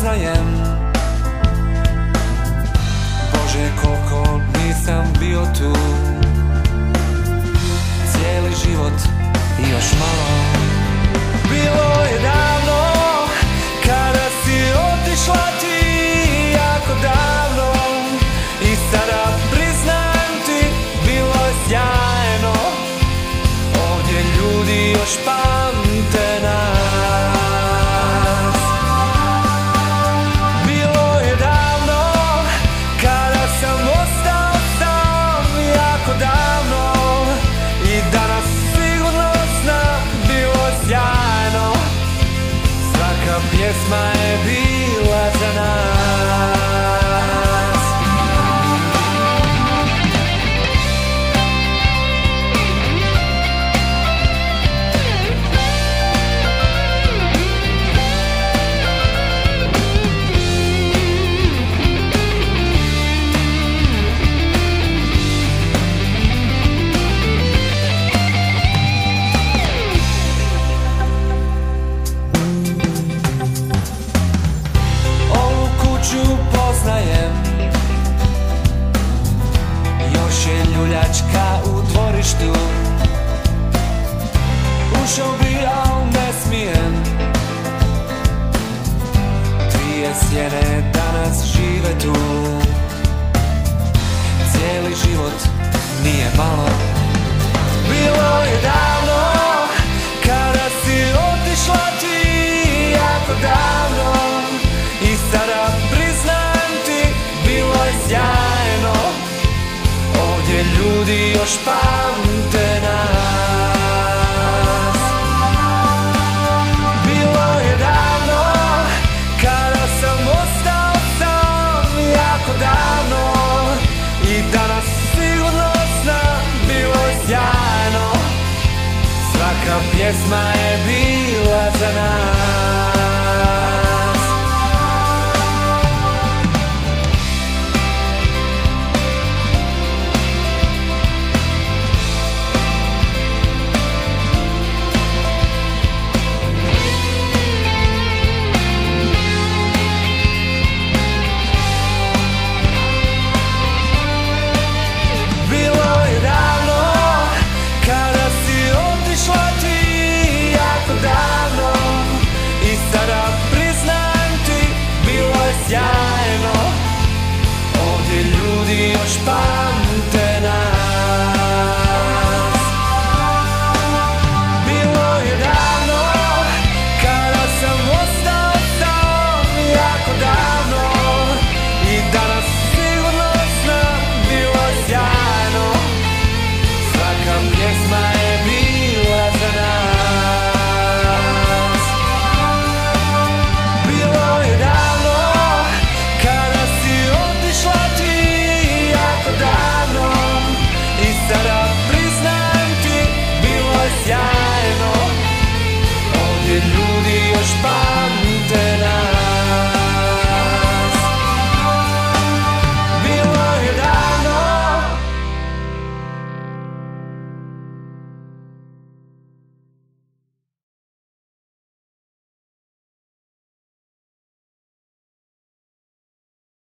poznajem. Bože, koliko nisam bio tu, cijeli život i još malo. Bilo je davno kada si otišla ti, jako davno, i sada priznajem ti, bilo je sjajno. Ovdje ljudi još pamte nas. Bilo je davno kada sam ostao sam, jako davno, i danas sigurno znam, bilo je sjajno. Svaka pjesma je bila za nas. Poznajem, još je ljuljačka u dvorištu. Ušao bi, al ne smijem. Dvije sjene danas žive tu. Cijeli život nije malo. Bilo je davno kada si otišla ti, jako davno, i sada priznajem ti, bilo je sjajno. Ovdje ljudi još pamte nas. Bilo je davno kada sam ostao sam, jako davno, i danas sigurno znam, bilo je sjajno. Svaka pjesma je bila za nas.